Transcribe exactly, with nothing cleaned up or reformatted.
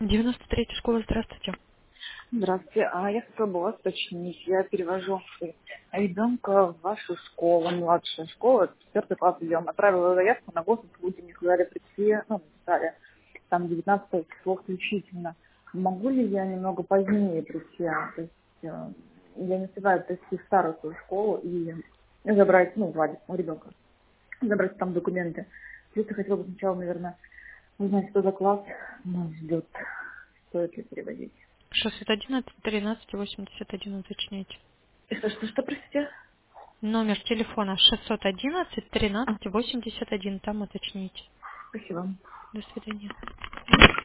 девяносто третья школа, здравствуйте. Здравствуйте. А я хотела бы вас уточнить. Я перевожу ребенка в вашу школу, младшая школа, четвертый класс идем. Отправила заявку на год, люди мне сказали прийти, ну, написали, там девятнадцатое число включительно. Могу ли я немного позднее прийти? То есть э, я не успеваю прийти в старую свою школу и забрать, ну, Владик, у ребенка, забрать там документы. Плюс я хотела бы сначала, наверное, узнать, что за класс нас ждет, стоит ли переводить. шестьсот одиннадцать тринадцать восемьдесят один уточняйте. Что, что, что, простите? Номер телефона шестьсот одиннадцать А, тринадцать восемьдесят один, там уточните. спасибо. До свидания.